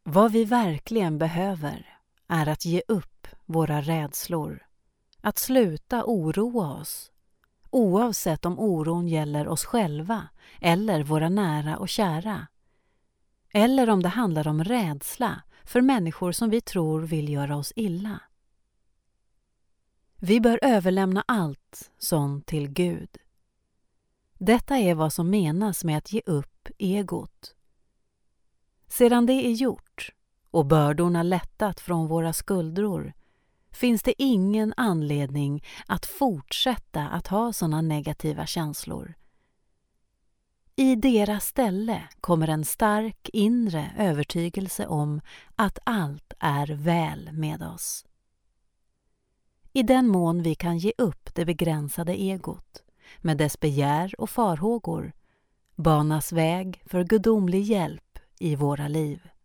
Vad vi verkligen behöver är att ge upp våra rädslor, att sluta oroa oss, oavsett om oron gäller oss själva eller våra nära och kära, eller om det handlar om rädsla för människor som vi tror vill göra oss illa. Vi bör överlämna allt sånt till Gud. Detta är vad som menas med att ge upp egot. Sedan det är gjort och bördorna lättat från våra skuldror finns det ingen anledning att fortsätta att ha sådana negativa känslor. I deras ställe kommer en stark inre övertygelse om att allt är väl med oss. I den mån vi kan ge upp det begränsade egot med dess begär och farhågor banas väg för gudomlig hjälp i våra liv.